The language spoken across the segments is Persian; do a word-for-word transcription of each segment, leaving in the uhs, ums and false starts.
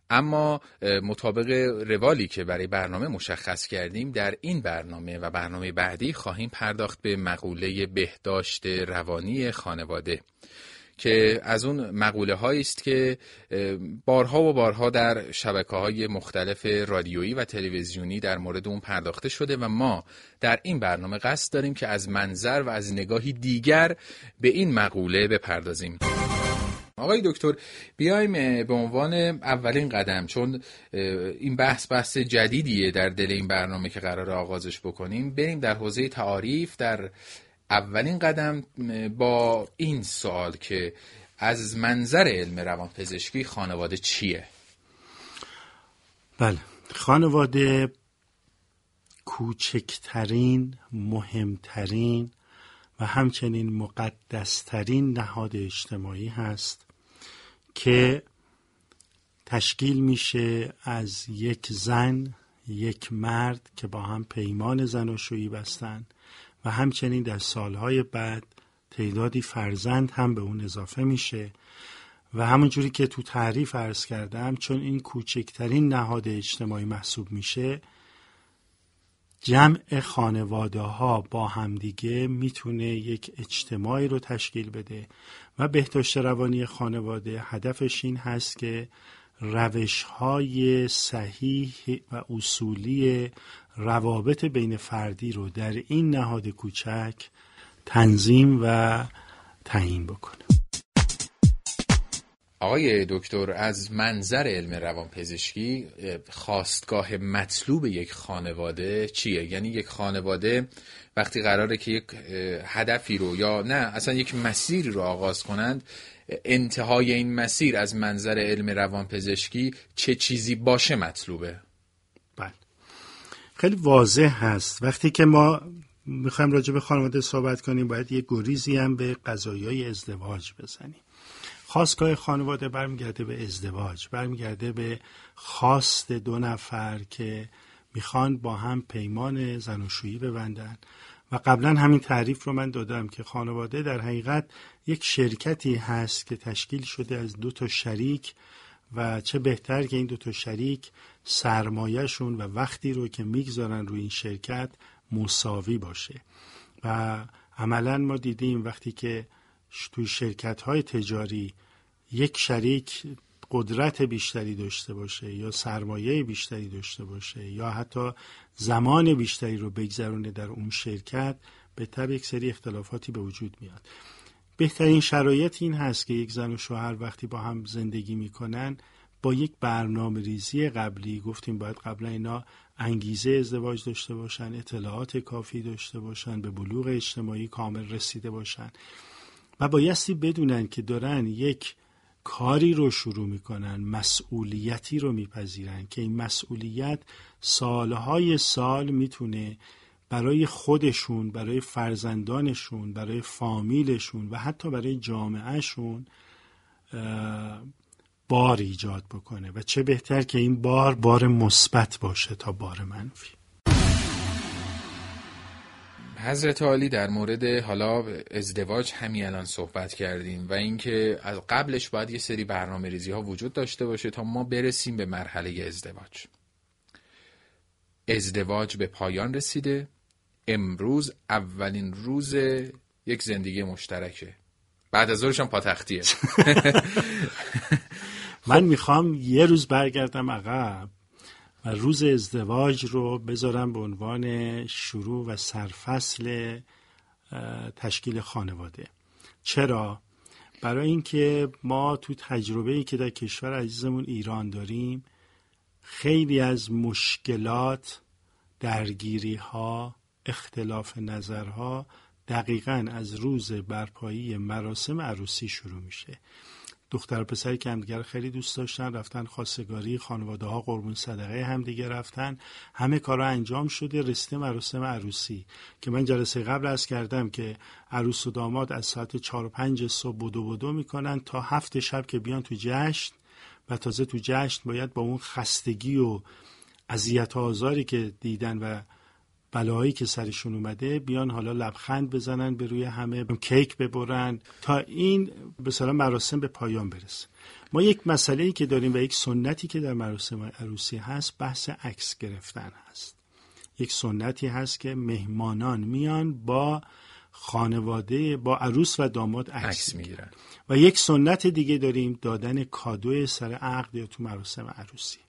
اما مطابق روالی که برای برنامه مشخص کردیم، در این برنامه و برنامه بعدی خواهیم پرداخت به مقوله بهداشت روانی خانواده که از اون مقوله هایی است که بارها و بارها در شبکه‌های مختلف رادیویی و تلویزیونی در مورد اون پرداخته شده و ما در این برنامه قصد داریم که از منظر و از نگاهی دیگر به این مقوله بپردازیم. آقای دکتر، بیایم به عنوان اولین قدم، چون این بحث بحث جدیدیه در دل این برنامه که قراره آغازش بکنیم، بریم در حوزه تعاریف. در اولین قدم با این سوال که از منظر علم روانپزشکی خانواده چیه؟ بله، خانواده کوچکترین، مهمترین و همچنین مقدسترین نهاد اجتماعی هست که تشکیل میشه از یک زن، یک مرد که با هم پیمان زناشویی بستن و همچنین در سالهای بعد تعدادی فرزند هم به اون اضافه میشه و همونجوری که تو تعریف عرض کردم، چون این کوچکترین نهاد اجتماعی محسوب میشه، جمع خانواده ها با همدیگه میتونه یک اجتماعی رو تشکیل بده و بهداشت روانی خانواده هدفش این هست که روش های صحیح و اصولی روابط بین فردی رو در این نهاد کوچک تنظیم و تعیین بکنه. آقای دکتر، از منظر علم روانپزشکی خواستگاه مطلوب یک خانواده چیه؟ یعنی یک خانواده وقتی قراره که یک هدفی رو یا نه اصلا یک مسیری رو آغاز کنند، انتهای این مسیر از منظر علم روانپزشکی چه چیزی باشه مطلوبه؟ بله، خیلی واضح هست. وقتی که ما میخوایم راجع به خانواده صحبت کنیم، باید یه گریزی هم به قضایای ازدواج بزنیم. خواستگاه خانواده برمیگرده به ازدواج، برمیگرده به خواست دو نفر که میخوان با هم پیمان زناشویی ببندن و قبلا همین تعریف رو من دادم که خانواده در حقیقت یک شرکتی هست که تشکیل شده از دو تا شریک و چه بهتر که این دو تا شریک سرمایه‌شون و وقتی رو که میگذارن روی این شرکت مساوی باشه. و عملاً ما دیدیم وقتی که توی شرکت‌های تجاری یک شریک قدرت بیشتری داشته باشه یا سرمایه بیشتری داشته باشه یا حتی زمان بیشتری رو بگذرونه در اون شرکت، به طبع یک سری اختلافاتی به وجود میاد. بهترین شرایط این هست که یک زن و شوهر وقتی با هم زندگی میکنن با یک برنامه ریزی قبلی، گفتیم باید قبلا اینا انگیزه ازدواج داشته باشن، اطلاعات کافی داشته باشن، به بلوغ اجتماعی کامل رسیده باشن و بایستی بدونن که دارن یک کاری رو شروع میکنن، مسئولیتی رو میپذیرن که این مسئولیت سالهای سال میتونه برای خودشون، برای فرزندانشون، برای فامیلشون و حتی برای جامعهشون بار ایجاد بکنه و چه بهتر که این بار بار مثبت باشه تا بار منفی. حضرت عالی در مورد حالا ازدواج همین الان صحبت کردیم و اینکه از قبلش باید یه سری برنامه ریزی ها وجود داشته باشه تا ما برسیم به مرحله ازدواج. ازدواج به پایان رسیده، امروز اولین روز یک زندگی مشترکه، بعد از ظهرش هم پاتختیه. من میخوام یه روز برگردم عقب و روز ازدواج رو بذارم به عنوان شروع و سرفصل تشکیل خانواده. چرا؟ برای اینکه ما تو تجربه‌ای که در کشور عزیزمون ایران داریم، خیلی از مشکلات، درگیری‌ها، اختلاف نظرها دقیقاً از روز برپایی مراسم عروسی شروع میشه. دختر و پسری که همدیگر خیلی دوست داشتن رفتن خواستگاری، خانواده ها قربون صدقه همدیگه رفتن، همه کارا انجام شده، رسیده مراسم عروسی که من جلسه قبل عرض کردم که عروس و داماد از ساعت چهار و پنج صبح بدو بدو میکنن تا هفت شب که بیان تو جشن و تازه تو جشن باید با اون خستگی و اذیت و آزاری که دیدن و بلاهایی که سرشون اومده بیان حالا لبخند بزنن به روی همه، کیک ببرن تا این به اصطلاح مراسم به پایان برسه. ما یک مسئله‌ای که داریم و یک سنتی که در مراسم عروسی هست بحث عکس گرفتن هست. یک سنتی هست که مهمانان میان با خانواده، با عروس و داماد عکس میگیرن و یک سنت دیگه داریم دادن کادوی سر عقد یا تو مراسم عروسی.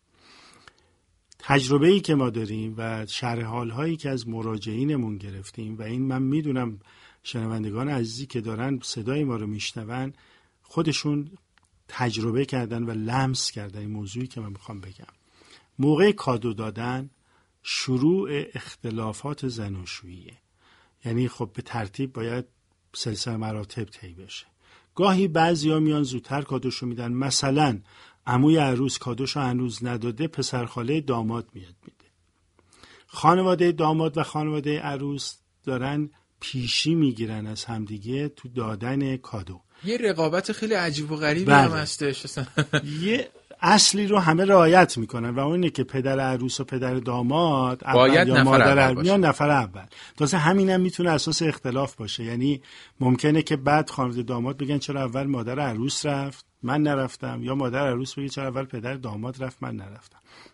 تجربه‌ای که ما داریم و شرح حال‌هایی که از مراجعینمون گرفتیم و این من میدونم شنوندگان عزیزی که دارن صدای ما رو میشنون خودشون تجربه کردن و لمس کردن این موضوعی که من میخوام بگم. موقع کادو دادن شروع اختلافات زناشوییه. یعنی خب به ترتیب باید سلسله مراتب طی بشه. گاهی بعضیا میان زودتر کادوشو میدن، مثلا عموی عروس کادوشو هنوز نداده، پسرخاله داماد میاد میده. خانواده داماد و خانواده عروس دارن پیشی میگیرن از همدیگه تو دادن کادو. یه رقابت خیلی عجیب و غریبی هم هستش. یه اصلی رو همه رعایت میکنن و اونه که پدر عروس و پدر داماد باید یا مادر عروس میان نفر اول. تازه همین هم میتونه اساس اختلاف باشه. یعنی ممکنه که بعد خانواده داماد بگن چرا اول مادر عروس رفت من نرفتم، یا مادر عروس بگه چرا اول پدر داماد رفت من نرفتم.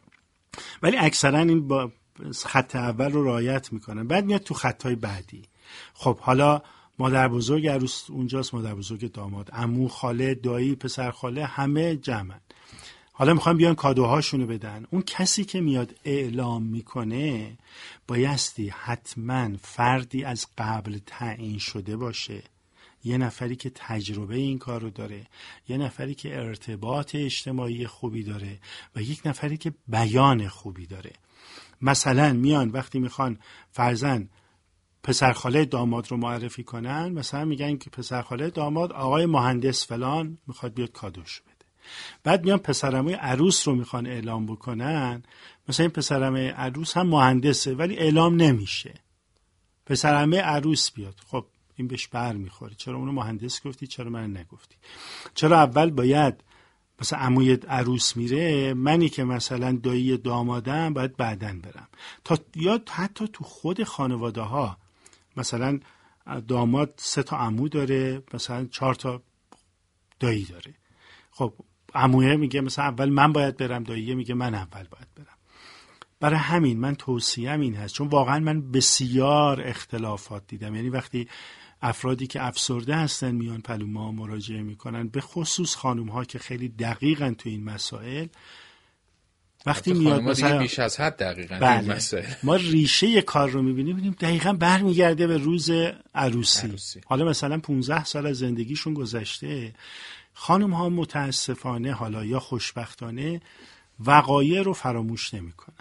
ولی اکثرا این با خط اول رو رعایت میکنن. بعد میاد تو خطای بعدی. خب حالا مادر بزرگ عروس اونجاست، مادر بزرگ داماد، عمو، خاله، دایی، پسر خاله، همه جمعن. حالا میخوام بیان کادوهاشونو بدن. اون کسی که میاد اعلام میکنه بایستی حتما فردی از قبل تعیین شده باشه، یه نفری که تجربه این کار رو داره، یه نفری که ارتباط اجتماعی خوبی داره و یک نفری که بیان خوبی داره. مثلا میان وقتی میخوان فرزن پسرخاله داماد رو معرفی کنن، مثلا میگن که پسرخاله داماد آقای مهندس فلان میخواد بیاد کادوش بده. بعد میان پسرعموی عروس رو میخوان اعلام بکنن، مثلا این پسرعموی عروس هم مهندسه ولی اعلام نمیشه. پسرعموی عروس بیاد، خب این بهش بر میخوره، چرا اونو مهندس گفتی چرا من نگفتی؟ چرا اول باید مثلا عموی عروس میره، منی که مثلا دایی دامادم باید بعدن برم؟ تا یا حتی تو خود خانواده ها مثلا داماد سه تا عمو داره، مثلا چهار تا دایی داره. خب عمویه میگه مثلا اول من باید برم، داییه میگه من اول باید برم. برای همین من توصیه‌ام این هست، چون واقعا من بسیار اختلافات دیدم. یعنی وقتی افرادی که افسرده هستن میان پلو ما مراجعه میکنن، به خصوص خانوم ها که خیلی دقیقاً تو این مسائل، وقتی میاد مثلا بیش از حد دقیقاً بله. این مسائل ما ریشه کار رو میبینیم، ببینیم دقیقاً برمیگرده به روز عروسی. عروسی. حالا مثلا پانزده سال از زندگیشون گذشته، خانم ها متاسفانه حالا یا خوشبختانه وقایع رو فراموش نمیکنن.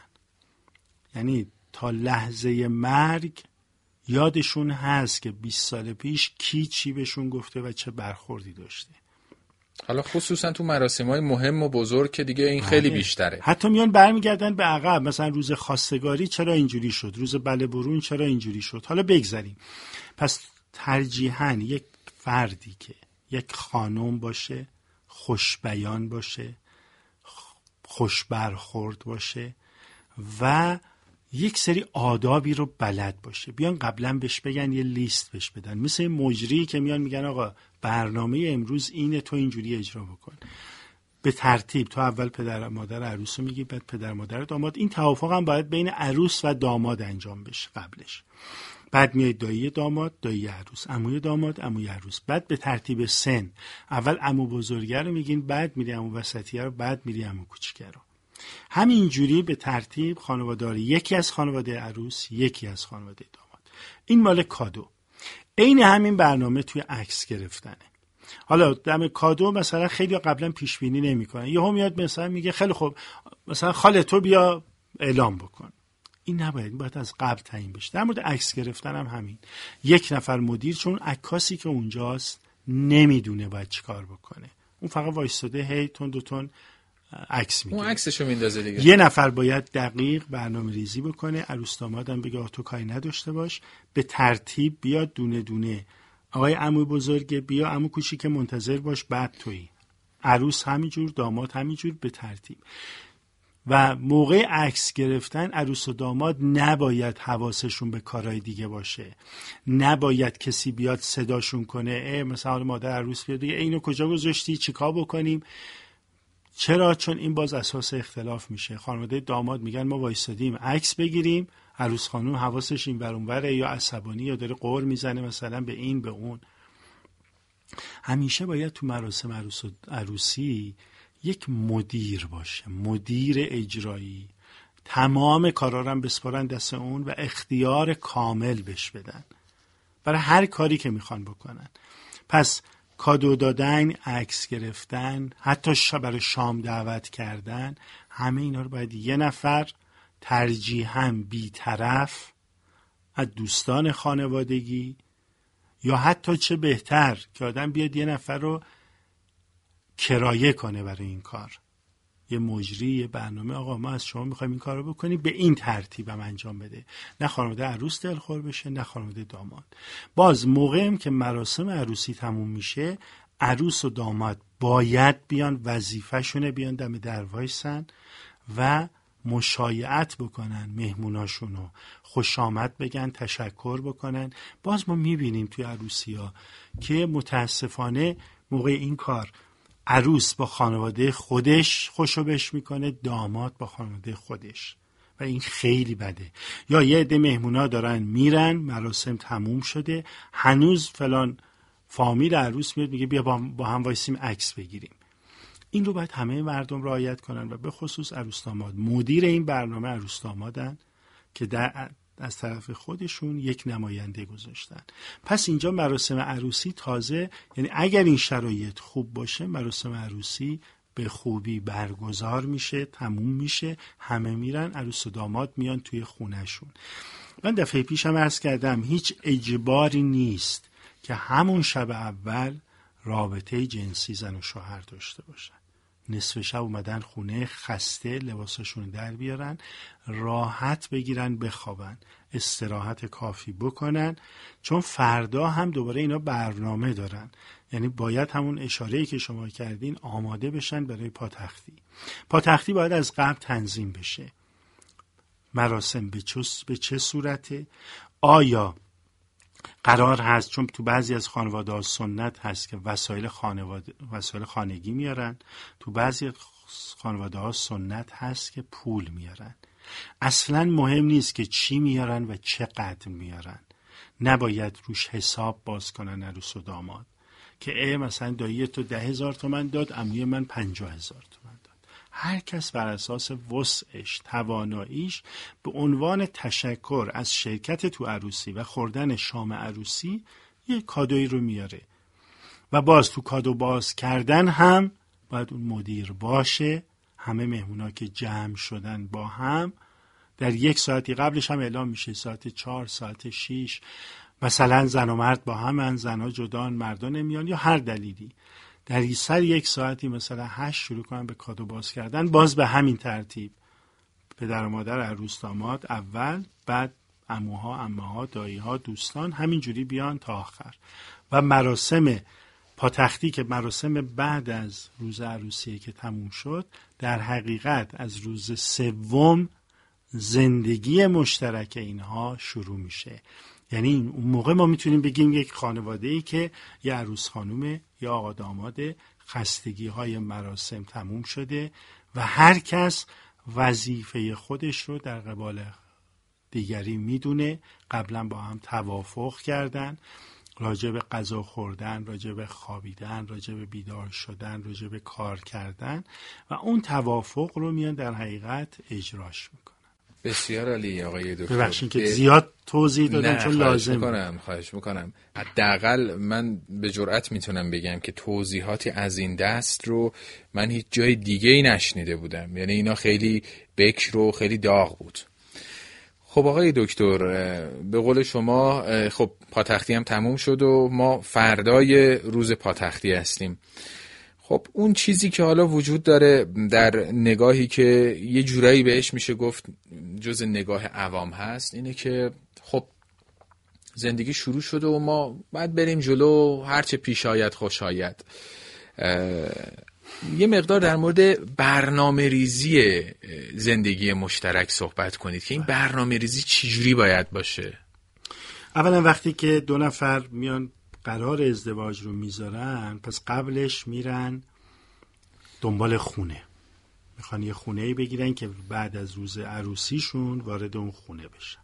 یعنی تا لحظه مرگ یادشون هست که بیست سال پیش کی چی بهشون گفته و چه برخوردی داشته. حالا خصوصا تو مراسم‌های مهم و بزرگ که دیگه این خیلی بیشتره. حتی میان برمیگردن به عقب، مثلا روز خواستگاری چرا اینجوری شد، روز بله برون چرا اینجوری شد. حالا بگذاریم. پس ترجیحاً یک فردی که یک خانم باشه، خوش بیان باشه، خوش برخورد باشه و یک سری آدابی رو بلد باشه. بیان قبلا بهش بگن، یه لیست بهش بدن، مثل این مجری که میان میگن آقا برنامه امروز اینه، تو اینجوری اجرا بکن. به ترتیب تو اول پدر مادر عروس رو میگی، بعد پدر مادر داماد. این توافق هم باید بین عروس و داماد انجام بشه قبلش. بعد میاد دایی داماد، دایی عروس، عموی داماد، عموی عروس. بعد به ترتیب سن اول عمو بزرگه رو میگین، بعد میری عمو وسطیه رو، بعد میری عمو کوچیکه رو. همینجوری به ترتیب خانواده، یکی از خانواده عروس، یکی از خانواده داماد. این مال کادو. عین همین برنامه توی عکس گرفتنه. حالا دم کادو مثلا خیلی قبلا پیش بینی نمیکنن، یهو میاد مثلا میگه خیلی خوب مثلا خاله تو بیا اعلام بکن. این نباید، این باید از قبل تعیین بشه. در مورد عکس گرفتن هم همین. یک نفر مدیر، چون عکاسی که اونجاست نمیدونه باید چیکار بکنه، اون فقط وایستاده هی تون دو تون عکس میگیره، اون عکسشو میندازه دیگه. یه نفر باید دقیق برنامه ریزی بکنه. عروس دامادم بگه تو کاری نداشته باش، به ترتیب بیاد دونه دونه. آقای عمو بزرگ بیا، عمو کوچیک منتظر باش، بعد تویی. عروس همینجور، داماد همینجور، به ترتیب. و موقع عکس گرفتن عروس و داماد نباید حواسشون به کارهای دیگه باشه، نباید کسی بیاد صداشون کنه، ای مثلا مادر عروس بیاد دیگه اینو کجا گذاشتی، چیکار بکنیم. چرا؟ چون این باز اساس اختلاف میشه. خانواده داماد میگن ما وایسادیم عکس بگیریم، عروس خانم حواسش این ور اون وره، یا عصبانی یا داره قور میزنه مثلا به این به اون. همیشه باید تو مراسم عروس و عروسی یک مدیر باشه، مدیر اجرایی، تمام کارا رو هم بسپارن دست اون و اختیار کامل بهش بدن برای هر کاری که میخوان بکنن. پس کادو دادن، عکس گرفتن، حتی برای شام دعوت کردن، همه اینا رو باید یه نفر، ترجیحاً بی‌طرف از دوستان خانوادگی، یا حتی چه بهتر که آدم بیاد یه نفر رو کرایه کنه برای این کار، یه مجری، یه برنامه، آقا ما از شما میخوایم این کار رو بکنیم، به این ترتیب هم انجام بده. نه خانواده عروس دلخور بشه، نه خانواده داماد. باز موقعیم که مراسم عروسی تموم میشه، عروس و داماد باید بیان، وظیفه‌شونه بیان دم در وایسن و مشایعت بکنن، مهموناشونو خوش آمد بگن، تشکر بکنن. باز ما میبینیم توی عروسی ها که متاسفانه موقع این کار عروس با خانواده خودش خوشو بش میکنه، داماد با خانواده خودش، و این خیلی بده. یا یه عده مهمونا دارن میرن، مراسم تموم شده، هنوز فلان فامیل عروس میاد میگه بیا با هم وایسیم عکس بگیریم. این رو باید همه مردم رعایت کنن و به خصوص عروس داماد. مدیر این برنامه عروس دامادن که در از طرف خودشون یک نماینده گذاشتن. پس اینجا مراسم عروسی تازه، یعنی اگر این شرایط خوب باشه، مراسم عروسی به خوبی برگزار میشه، تموم میشه، همه میرن، عروس و داماد میان توی خونهشون. من دفعه پیشم عرض کردم هیچ اجباری نیست که همون شب اول رابطه جنسی زن و شوهر داشته باشن. نصف شب اومدن خونه خسته، لباسشون در بیارن، راحت بگیرن بخوابن، استراحت کافی بکنن، چون فردا هم دوباره اینا برنامه دارن. یعنی باید همون اشاره‌ای که شما کردین آماده بشن برای پاتختی. پاتختی باید از قبل تنظیم بشه. مراسم به چه به چه صورته؟ آیا قرار هست، چون تو بعضی از خانواده ها سنت هست که وسایل خانواده وسایل خانگی میارن، تو بعضی خانواده ها سنت هست که پول میارن. اصلا مهم نیست که چی میارن و چقدر میارن. نباید روش حساب باز کنن عروس و داماد که ای مثلا دایی تو ده هزار تومن داد، عموی من پنجاه هزار تومن داد. هر کس بر اساس وسعش، تواناییش، به عنوان تشکر از شرکت تو عروسی و خوردن شام عروسی یه کادویی رو میاره. و باز تو کادو باز کردن هم باید اون مدیر باشه. همه مهمونا که جمع شدن با هم در یک ساعتی، قبلش هم اعلام میشه ساعت چهار، ساعت شیش، مثلا زن و مرد با همن، زنها جدان، مردا نمیان، یا هر دلیلی، در سر یک ساعتی مثلا هشت شروع کنن به کادو باز کردن. باز به همین ترتیب پدر و مادر عروس داماد اول، بعد عموها، عمه‌ها، دایی‌ها، دوستان، همینجوری بیان تا آخر. و مراسم پاتختی که مراسم بعد از روز عروسی که تموم شد، در حقیقت از روز سوم زندگی مشترک اینها شروع میشه. یعنی اون موقع ما میتونیم بگیم یک خانواده‌ای که یه عروس خانومه یا آقا داماده، خستگی های مراسم تموم شده و هر کس وظیفه خودش رو در قبال دیگری میدونه. قبلا با هم توافق کردن راجع به غذا خوردن، راجع به خوابیدن، راجع به بیدار شدن، راجع به کار کردن، و اون توافق رو میان در حقیقت اجراش میکنن. بسیار عالی آقای دکتر. ببخشید که زیاد توضیح دادم چون لازم میکنم. خواهش میکنم. حداقل من به جرئت میتونم بگم که توضیحاتی از این دست رو من هیچ جای دیگه ای نشنیده بودم. یعنی اینا خیلی بکر و خیلی داغ بود. خب آقای دکتر، به قول شما خب پاتختی هم تموم شد و ما فردای روز پاتختی هستیم. خب اون چیزی که حالا وجود داره در نگاهی که یه جورایی بهش میشه گفت جز نگاه عوام هست، اینه که خب زندگی شروع شده و ما باید بریم جلو، هرچه پیش آید خوش آید. یه مقدار در مورد برنامه ریزی زندگی مشترک صحبت کنید که این برنامه ریزی چجوری باید باشه؟ اولا وقتی که دو نفر میان قرار ازدواج رو میذارن، پس قبلش میرن دنبال خونه، میخوان یه خونه‌ای بگیرن که بعد از روز عروسیشون وارد اون خونه بشن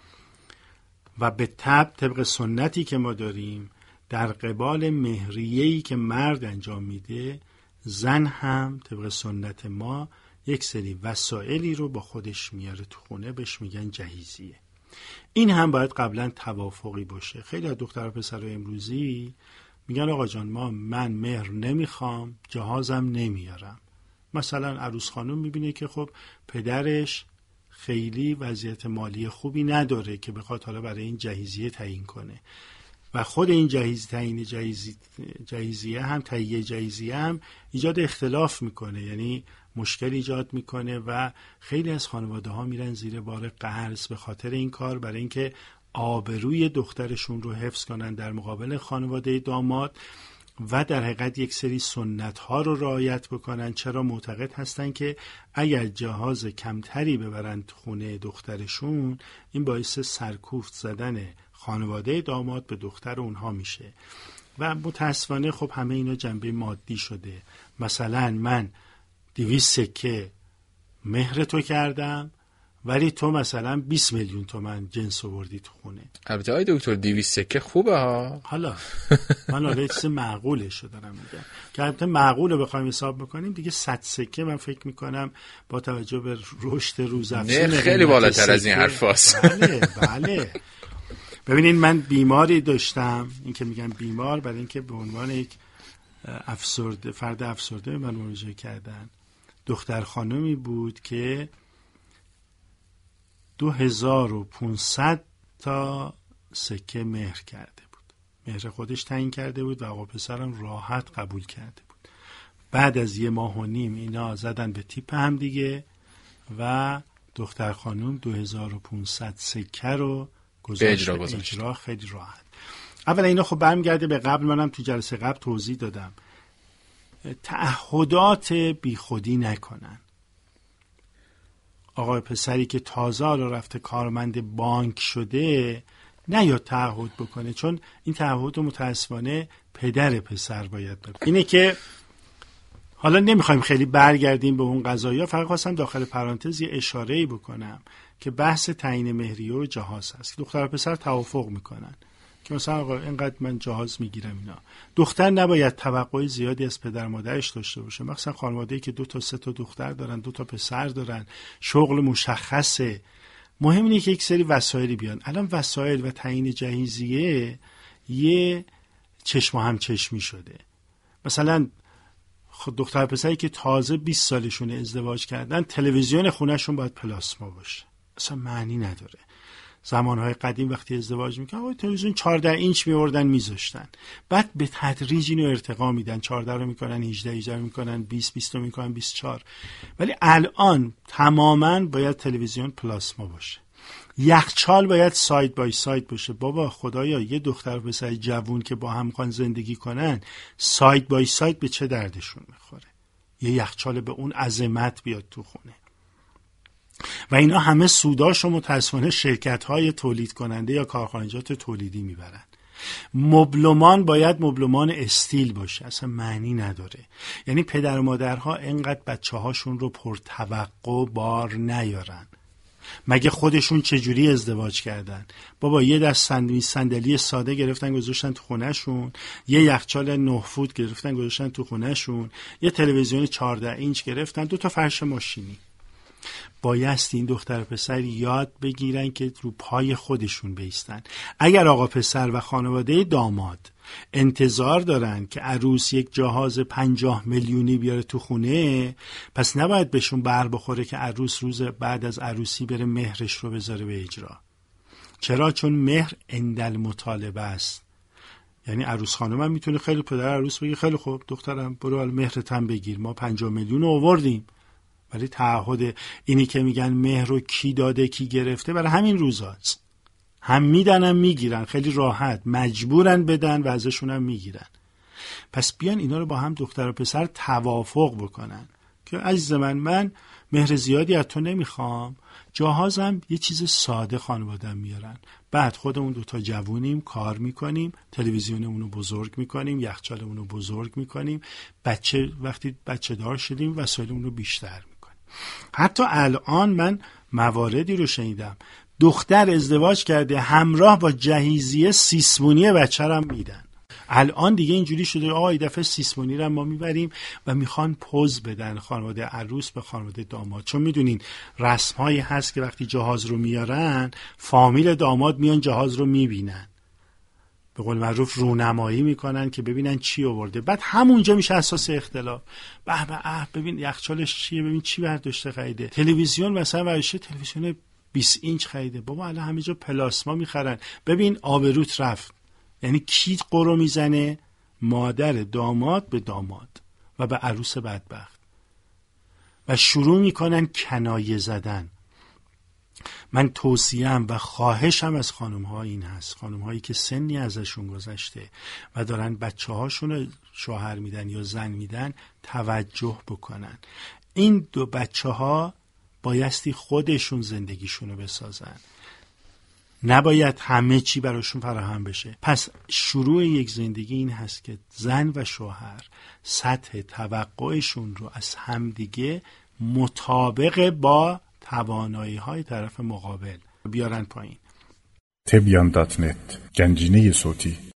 و به تبع طبق سنتی که ما داریم در قبال مهریه‌ای که مرد انجام میده، زن هم طبق سنت ما یک سری وسایلی رو با خودش میاره تو خونه، بهش میگن جهیزیه. این هم باید قبلا توافقی باشه. خیلی از دختر و پسرای امروزی میگن آقا جان ما من مهر نمیخوام، جهازم نمیارم. مثلا عروس خانم میبینه که خب پدرش خیلی وضعیت مالی خوبی نداره که بخواد حالا برای این جهیزیه تعیین کنه و خود این جهیز تعیین جهیزی جهیزیه هم تهیه جهیزیه هم ایجاد اختلاف میکنه، یعنی مشکل ایجاد میکنه و خیلی از خانواده ها میرن زیر بار قرض به خاطر این کار، برای اینکه آبروی دخترشون رو حفظ کنن در مقابل خانواده داماد و در حقیقت یک سری سنت ها رو رعایت بکنن. چرا؟ معتقد هستن که اگر جهاز کمتری ببرن خونه دخترشون، این باعث سرکوفت زدن خانواده داماد به دختر اونها میشه و متاسفانه خب همه اینا جنبه مادی شده. مثلا من دویست سکه مهر تو کردم ولی تو مثلا بیست میلیون تومان جنس آوردی تو خونه. البته آقای دکتر دویست سکه خوبه ها. حالا من حالا چیز معقولش رو دارم میگم که البته معقول رو بخوایم حساب بکنیم دیگه صد سکه من فکر میکنم با توجه به رشد روزافزون نه خیلی بالاتر از این حرفاست. بله بله. ببینید من بیماری داشتم، این که میگم بیمار برای اینکه به عنوان یک افسرده فرد افسرده من مراجعه کردن. دختر خانمی بود که دو هزار و پانصد تا سکه مهر کرده بود، مهر خودش تعیین کرده بود و آقا پسرم راحت قبول کرده بود. بعد از یه ماه و نیم اینا زدن به تیپ هم دیگه و دختر خانم دو هزار و پانصد سکه رو گذاشت اجرا, اجرا خیلی راحت. اولا اینا خب برمیگرده به قبل، منم تو جلسه قبل توضیح دادم، تعهدات بی خودی نکنن. آقای پسری که تازه رو رفته کارمند بانک شده نه یا تعهد بکنه، چون این تعهد رو متاسفانه پدر پسر باید بکنه. اینه که حالا نمیخوایم خیلی برگردیم به اون قضایا، فقط خواستم داخل پرانتز یه اشاره‌ای بکنم که بحث تعیین مهریه و جهاز هست که دختر و پسر توافق میکنن که مثلا آقا اینقدر من جهاز میگیرم اینا. دختر نباید توقع زیادی از پدر مادرش داشته باشه، مثلا خانواده‌ای که دو تا سه تا دختر دارن، دو تا پسر دارن، شغل مشخصه. مهم اینه که یک سری وسایلی بیان. الان وسایل و تعیین جهیزیه یه چشم و هم چشمی شده. مثلا خود دختر پسری که تازه بیست سالشونه ازدواج کردن، تلویزیون خونهشون باید پلاسما باشه. اصلا معنی نداره. زمانهای قدیم وقتی ازدواج میکنن آقای تلویزیون چهارده اینچ میوردن میذاشتن، بعد به تدریج اینو ارتقا میدن، چهارده رو میکنن، هجده هجده رو میکنن، بیست بیست رو میکنن، بیست و چهار. ولی الان تماما باید تلویزیون پلاسما باشه. یخچال باید ساید بای ساید باشه. بابا خدایا یه دختر و پسر جوون که با هم میخوان زندگی کنن، ساید بای ساید به چه دردشون میخوره؟ یه یخچال به اون عظمت بیاد تو خونه. و اینا همه سوداشو متاسفانه شرکت‌های تولید کننده یا کارخانجات تولیدی میبرن. مبلمان باید مبلمان استیل باشه، اصلا معنی نداره. یعنی پدر و مادرها اینقدر بچه‌هاشون رو پرتوقع بار نیارن. مگه خودشون چجوری ازدواج کردن؟ بابا یه دست سندویچ صندلی ساده گرفتن گذاشتن تو خونهشون، یه یخچال نه فوت گرفتن گذاشتن تو خونهشون، یه تلویزیون چهارده اینچ گرفتن، دو تا فرش ماشینی. بایستی این دختر و پسر یاد بگیرن که رو پای خودشون بیستن. اگر آقا پسر و خانواده داماد انتظار دارن که عروس یک جهاز پنجاه میلیونی بیاره تو خونه، پس نباید بهشون بر بخوره که عروس روز بعد از عروسی بره مهرش رو بذاره به اجرا. چرا؟ چون مهر عند مطالبه است. یعنی عروس خانم هم میتونه خیلی پدر عروس بگه خیلی خوب دخترم برو مهرت هم بگیر، ما پنجاه میلیون رو آوردیم. ولی تعهد اینی که میگن مهر رو کی داده کی گرفته برای همین روزاست. هم میدن هم میگیرن، خیلی راحت مجبورن بدن و ازشون هم میگیرن. پس بیان اینا رو با هم دختر و پسر توافق بکنن که عزیز من من مهر زیادی از تو نمیخوام، جهازم یه چیز ساده خانوادم میارن، بعد خودمون دوتا جوونیم کار میکنیم، تلویزیونمون رو بزرگ میکنیم، یخچالمون رو بزرگ میکنیم، بچه وقتی بچه دار شدیم وسایلمون رو بیشتر میکنیم. حتی الان من مواردی رو شنیدم دختر ازدواج کرده همراه با جهیزیه سیسمونی بچه رو هم میدن. الان دیگه اینجوری شده آقا این دفعه سیسمونی رو ما میبریم و میخوان پوز بدن خانواده عروس به خانواده داماد، چون میدونین رسم هایی هست که وقتی جهاز رو میارن فامیل داماد میان جهاز رو میبینن، به قول معروف رونمایی میکنن که ببینن چی آورده، بعد همونجا میشه اساس اختلاف. به به اه ببین یخچالش چیه، ببین چی برداشته خریده، تلویزیون مثلا ورشه تلویزیون بیست اینچ خریده، بابا الان همه جا پلاسما میخرن، ببین آبروت رفت. یعنی کی قرو میزنه؟ مادر داماد به داماد و به عروس بدبخت و شروع میکنن کنایه زدن. من توصیه‌ام و خواهشم از خانم ها این هست، خانم هایی که سنی ازشون گذشته و دارن بچه هاشون رو شوهر میدن یا زن میدن توجه بکنن. این دو بچه ها بایستی خودشون زندگیشون رو بسازن، نباید همه چی براشون فراهم بشه. پس شروع یک زندگی این هست که زن و شوهر سطح توقعشون رو از همدیگه مطابق با توانایی های طرف مقابل بیارن پایین. تبیان دات نت گنجینه صوتی